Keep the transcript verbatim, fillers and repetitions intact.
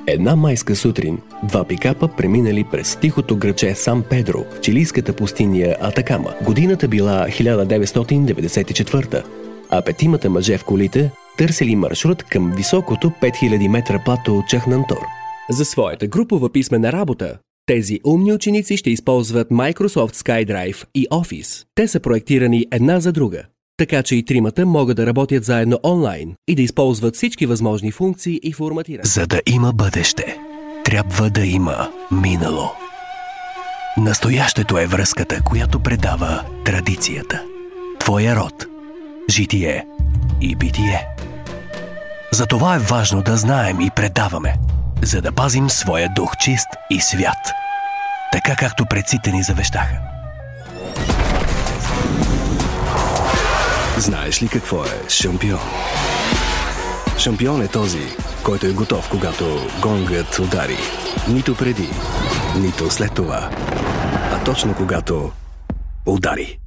Една майска сутрин, два пикапа преминали през тихото градче Сан Педро в чилийската пустиня Атакама. Годината била хиляда деветстотин деветдесет и четвърта, а петимата мъже в колите търсили маршрут към високото пет хиляди метра плато Чахнантор. За своята групова писмена работа тези умни ученици ще използват Microsoft SkyDrive и Office. Те са проектирани една за друга, така че и тримата могат да работят заедно онлайн и да използват всички възможни функции и форматиране. За да има бъдеще, трябва да има минало. Настоящето е връзката, която предава традицията. Твоя род, житие и битие. Затова е важно да знаем и предаваме, за да пазим своя дух чист и свят, така както предците ни завещаха. Знаеш ли какво е шампион? Шампион е този, който е готов, когато гонгът удари. Нито преди, нито след това, а точно когато удари.